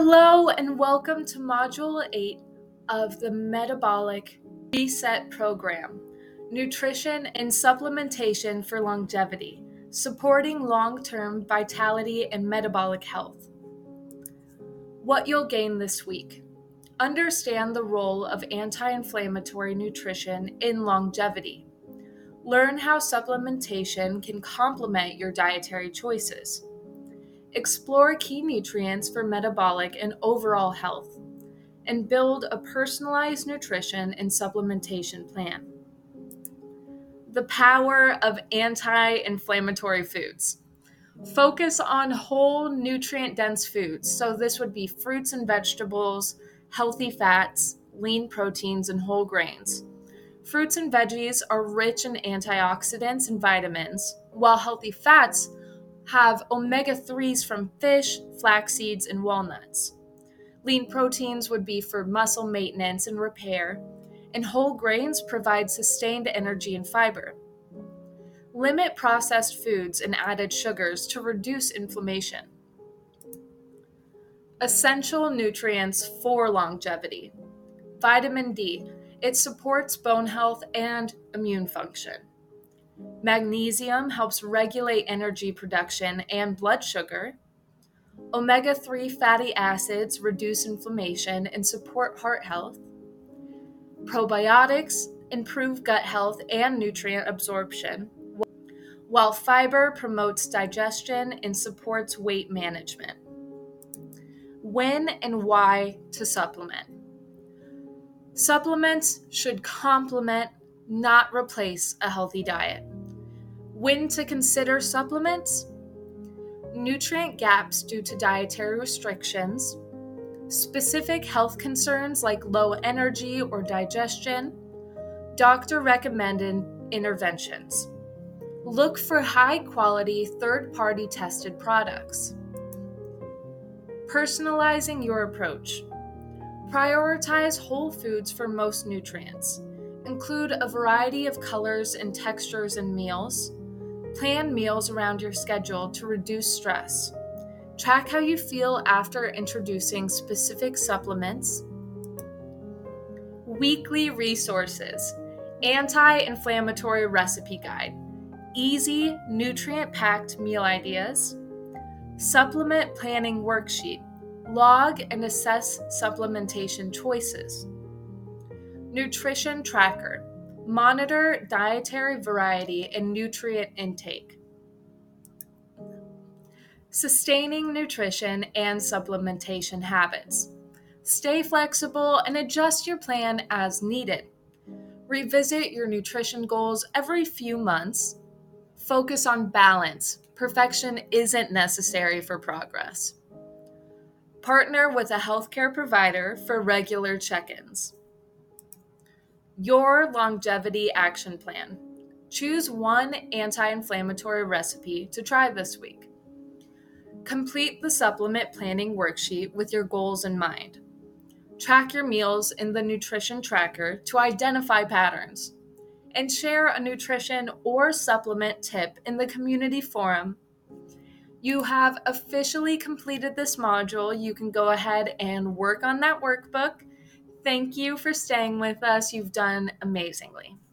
Hello and welcome to Module 8 of the Metabolic Reset Program, Nutrition and Supplementation for Longevity, Supporting Long-Term Vitality and Metabolic Health. What you'll gain this week. Understand the role of anti-inflammatory nutrition in longevity. Learn how supplementation can complement your dietary choices. Explore key nutrients for metabolic and overall health, and build a personalized nutrition and supplementation plan. The power of anti-inflammatory foods. Focus on whole nutrient-dense foods, so this would be fruits and vegetables, healthy fats, lean proteins, and whole grains. Fruits and veggies are rich in antioxidants and vitamins, while healthy fats have omega-3s from fish, flax seeds, and walnuts. Lean proteins would be for muscle maintenance and repair, and whole grains provide sustained energy and fiber. Limit processed foods and added sugars to reduce inflammation. Essential nutrients for longevity. Vitamin D. It supports bone health and immune function. Magnesium helps regulate energy production and blood sugar. Omega-3 fatty acids reduce inflammation and support heart health. Probiotics improve gut health and nutrient absorption, while fiber promotes digestion and supports weight management. When and why to supplement. Supplements should complement, not replace, a healthy diet. When to consider supplements? Nutrient gaps due to dietary restrictions, specific health concerns like low energy or digestion, doctor-recommended interventions. Look for high-quality, third-party tested products. Personalizing your approach. Prioritize whole foods for most nutrients. Include a variety of colors and textures in meals. Plan meals around your schedule to reduce stress. Track how you feel after introducing specific supplements. Weekly resources. Anti-inflammatory recipe guide. Easy, nutrient-packed meal ideas. Supplement planning worksheet. Log and assess supplementation choices. Nutrition tracker. Monitor dietary variety and nutrient intake. Sustaining nutrition and supplementation habits. Stay flexible and adjust your plan as needed. Revisit your nutrition goals every few months. Focus on balance. Perfection isn't necessary for progress. Partner with a healthcare provider for regular check-ins. Your longevity action plan. Choose one anti-inflammatory recipe to try this week. Complete the supplement planning worksheet with your goals in mind. Track your meals in the nutrition tracker to identify patterns. And share a nutrition or supplement tip in the community forum. You have officially completed this module. You can go ahead and work on that workbook. Thank you for staying with us. You've done amazingly.